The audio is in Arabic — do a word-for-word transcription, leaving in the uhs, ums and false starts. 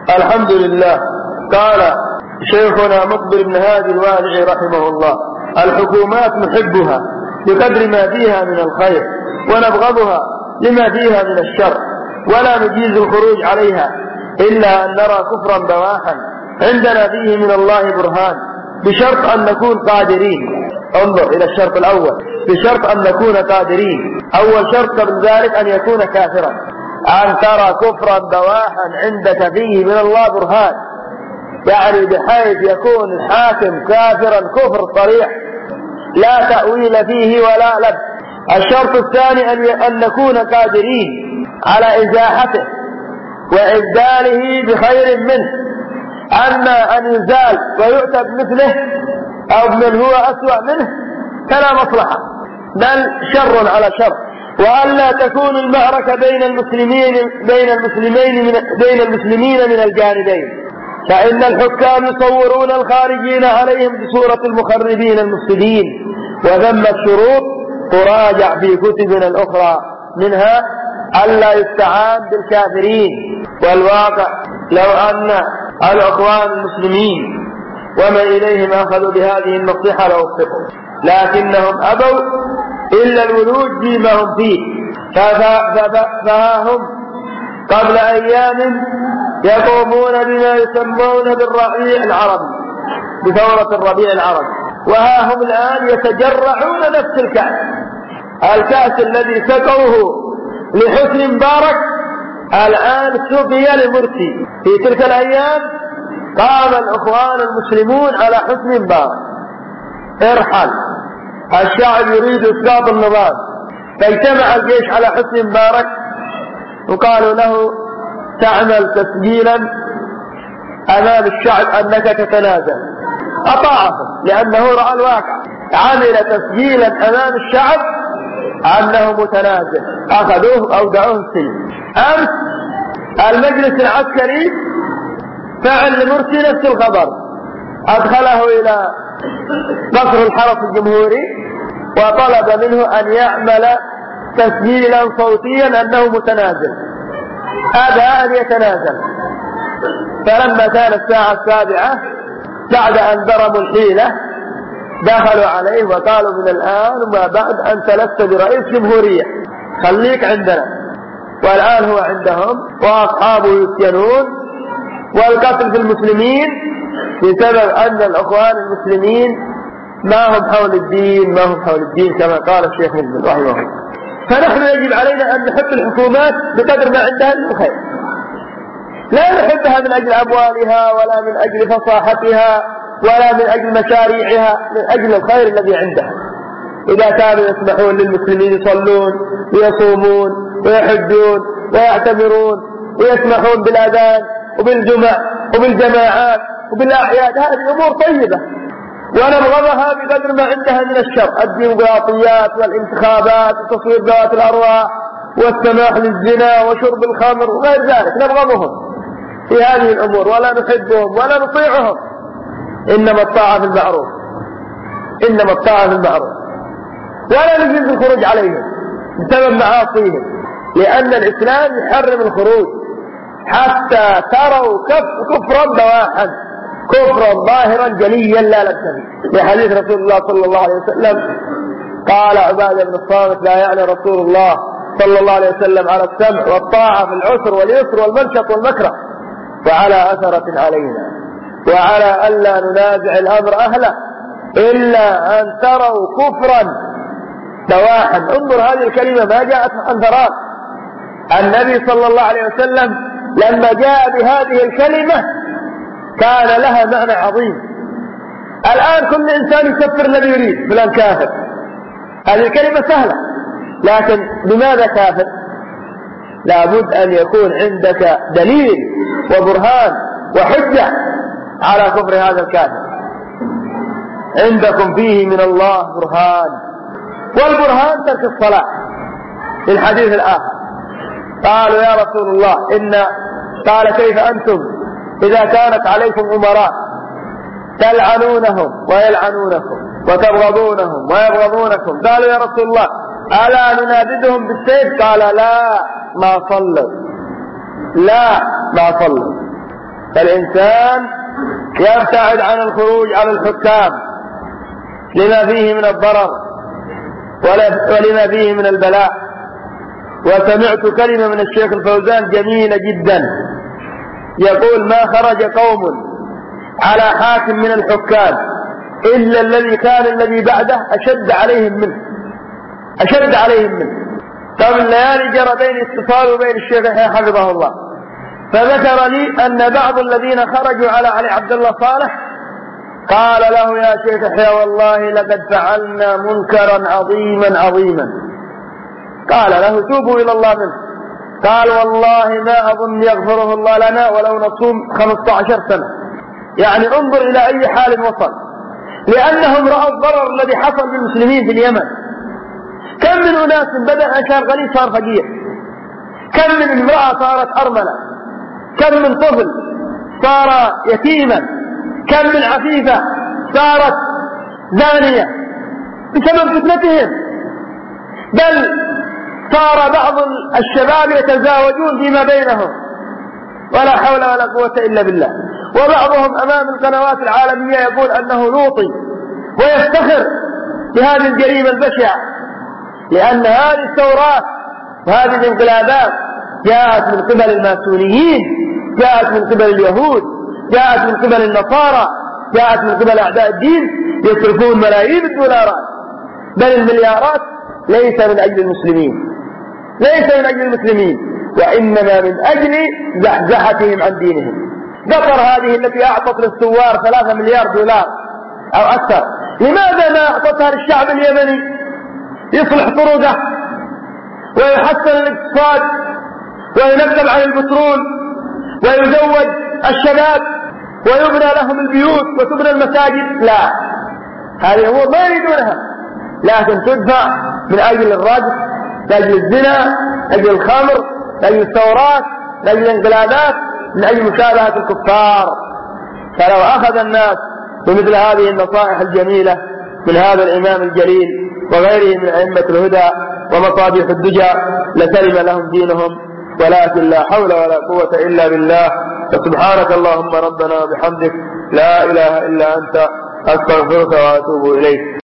الحمد لله. قال شيخنا مقبل بن هادي الوادعي رحمه الله: الحكومات نحبها بقدر ما فيها من الخير، ونبغضها لما فيها من الشر، ولا نجيز الخروج عليها إلا أن نرى كفرا بواحا عندنا فيه من الله برهان، بشرط أن نكون قادرين. انظر إلى الشرط الأول: بشرط أن نكون قادرين. أول شرط قبل ذلك أن يكون كافرا، أن ترى كفرا بواحا عندك فيه من الله برهان، يعني بحيث يكون الحاكم كافرا كفر صريح لا تأويل فيه ولا لب. الشرط الثاني أن نكون قادرين على إزاحته وإبداله بخير منه، أما أن يزال ويؤتى بمثله أو بمن هو أسوأ منه فلا مصلحة، بل شر على شر. وأن لا تكون المعركة بين المسلمين بين المسلمين من بين المسلمين من الجانبين، فإن الحكام يصورون الخارجين عليهم بصورة المخربين المفسدين، وذم الشروط تراجع في كتبنا الأخرى، منها ألا يستعان بالكافرين. والواقع لو أن الأخوان المسلمين وما إليهم أخذوا بهذه النصيحة لوفقوا، لكنهم أبوا إلا الولوج فيما هم فيه. فها هم قبل أيام يقومون بما يسمون بالربيع العربي، بثورة الربيع العربي، وها هم الآن يتجرعون نفس الكأس، الكأس الذي سقوه لحسن مبارك الآن سقي لمرسي. في تلك الأيام قام الأخوان المسلمون على حسن مبارك: ارحل، الشعب يريد إسقاط النظام. فاجتمع الجيش على حسن مبارك وقالوا له: تعمل تسجيلا أمام الشعب أنك تتنازل. أطاعهم لأنه رأى الواقع، عمل تسجيلا أمام الشعب أنه متنازل، أخذوه أودعوه السجن. أمس المجلس العسكري فعل لمرسي نفس الخبر، أدخله إلى قصر الحرس الجمهوري وطلب منه أن يعمل تسجيلا صوتيا أنه متنازل، أبى أن يتنازل. فلما كان الساعة السابعة بعد أن ضربوا الحيلة دخلوا عليه وقالوا: من الآن وما بعد أنت لست برئيس جمهورية، خليك عندنا. والآن هو عندهم وأصحابه يسجنون، والقتل في المسلمين بسبب أن الأخوان المسلمين ما هم حول الدين ما هم حول الدين كما قال الشيخ مقبل رحمه الله. فنحن يجب علينا أن نحب الحكومات بقدر ما عندها من الخير، لا نحبها من أجل أموالها ولا من أجل فصاحتها ولا من أجل مشاريعها، من أجل الخير الذي عندها. إذا كانوا يسمحون للمسلمين يصلون ويصومون ويحجون ويعتمرون ويسمحون بالأذان وبالجمع وبالجماعات وبالأعياد، هذه أمور طيبة، ونبغضها بقدر ما عندها من الشر: الديمقراطيات والانتخابات وتصوير ذوات الأرواح والسماح للزنا وشرب الخمر وغير ذلك، نبغضهم في هذه الأمور ولا نحبهم ولا نطيعهم. إنما الطاعة في المعروف، إنما الطاعة في المعروف، ولا نجوز الخروج عليهم بسبب معاصيهم، لأن الإسلام يحرم الخروج حتى تروا كفرا بواحا، كفرا ظاهرا جليا لا لبس فيه. لحديث رسول الله صلى الله عليه وسلم قال عبادة بن الصامت: لا يعني رسول الله صلى الله عليه وسلم على السمع والطاعة في العسر واليسر والمنشط والمكره، وعلى أثرة علينا، وعلى ألا ننازع الأمر أهله إلا أن تروا كفرا بواحا. انظر هذه الكلمة ما جاءت عن فراغ. النبي صلى الله عليه وسلم لما جاء بهذه الكلمة كان لها معنى عظيم. الآن كل إنسان يكفر الذي يريد، فلان كافر، هذه الكلمة سهلة، لكن لماذا كافر؟ لابد أن يكون عندك دليل وبرهان وحجة على كفر هذا الكافر. عندكم فيه من الله برهان، والبرهان ترك الصلاة. في الحديث الآخر قالوا: يا رسول الله إن قال: كيف أنتم إذا كانت عليكم أمراء تلعنونهم ويلعنونكم وتبغضونهم ويبغضونكم؟ قالوا: يا رسول الله ألا ننابذهم بالسيف؟ قال: لا ما صلوا، لا ما صلوا. فالإنسان يبتعد عن الخروج على الحكام لما فيه من الضرر ولما فيه من البلاء. وسمعت كلمة من الشيخ الفوزان جميلة جدا، يقول: ما خرج قوم على حاكم من الحكام إلا الذي كان الذي بعده أشد عليهم منه أشد عليهم منه. قبل الليالي جرى بين اتصال وبين الشيخ يحيى حفظه الله، فذكر لي أن بعض الذين خرجوا على علي عبد الله صالح قال له: يا شيخ يحيى والله لقد فعلنا منكرا عظيما عظيما. قال له: توبوا إلى الله منه. قال: والله ما أظن يغفره الله لنا ولو نصوم خمسة عشر سنة. يعني انظر إلى أي حال وصل، لأنهم رأوا الضرر الذي حصل بالمسلمين في اليمن. كم من أناس بدأ أشار غني صار فقير، كم من امرأة صارت أرملة، كم من طفل صار يتيما، كم من عفيفة صارت زانية بسبب فتنتهم، بل صار بعض الشباب يتزاوجون فيما بينهم ولا حول ولا قوة إلا بالله. وبعضهم أمام القنوات العالمية يقول أنه لوطي ويفتخر بهذه الجريمة البشعة، لأن هذه الثورات وهذه الانقلابات جاءت من قبل الماسونيين، جاءت من قبل اليهود، جاءت من قبل النصارى، جاءت من قبل أعداء الدين يصرفون ملايين الدولارات بل المليارات ليس من أجل المسلمين، ليس من أجل المسلمين، وإنما من أجل زحزحتهم عن دينهم. قطر هذه التي أعطت للثوار ثلاثة مليار دولار أو أكثر، لماذا ما أعطتها للشعب اليمني يصلح طرقه ويحسن الاقتصاد وينقب عن البترول ويزوج الشباب ويبنى لهم البيوت وتبنى المساجد؟ لا، هذه هو ما يريدونها، لكن تدفع من أجل الرجل، لأجل الزنا، لأجل الخمر، لأجل الثورات، لأجل الانقلابات، من أجل مشابهة الكفار. فلو أخذ الناس بمثل هذه النصائح الجميلة من هذا الإمام الجليل وغيره من أئمة الهدى ومصابيح الدجى لسلم لهم دينهم، ولكن لا حول ولا قوة إلا بالله. فسبحانك اللهم ربنا وبحمدك، لا إله إلا أنت، أستغفرك وأتوب إليك.